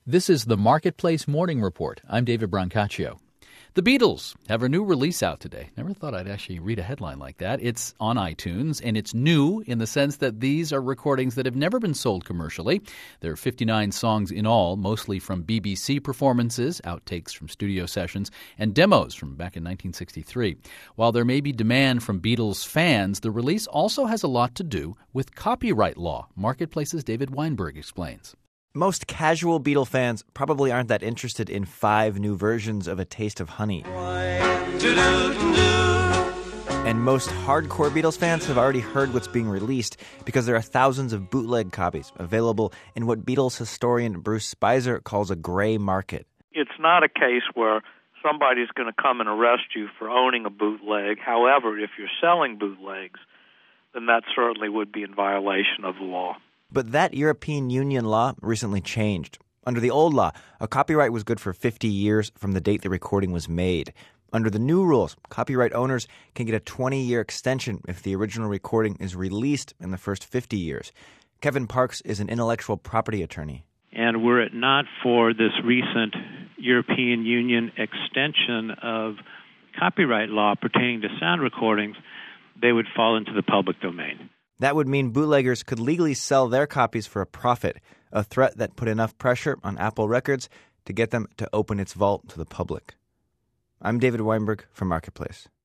This is the Marketplace Morning Report. I'm David Brancaccio. The Beatles have a new release out today. Never thought I'd actually read a headline like that. It's on iTunes, and it's new in the sense that these are recordings that have never been sold commercially. There are 59 songs in all, mostly from BBC performances, outtakes from studio sessions, and demos from back in 1963. While there may be demand from Beatles fans, the release also has a lot to do with copyright law. Marketplace's David Weinberg explains. Most casual Beatle fans probably aren't that interested in 5 new versions of A Taste of Honey. And most hardcore Beatles fans have already heard what's being released because there are thousands of bootleg copies available in what Beatles historian Bruce Spicer calls a gray market. It's not a case where somebody's going to come and arrest you for owning a bootleg. However, if you're selling bootlegs, then that certainly would be in violation of the law. But that European Union law recently changed. Under the old law, a copyright was good for 50 years from the date the recording was made. Under the new rules, copyright owners can get a 20-year extension if the original recording is released in the first 50 years. Kevin Parks is an intellectual property attorney. And were it not for this recent European Union extension of copyright law pertaining to sound recordings, they would fall into the public domain. That would mean bootleggers could legally sell their copies for a profit, a threat that put enough pressure on Apple Records to get them to open its vault to the public. I'm David Weinberg for Marketplace.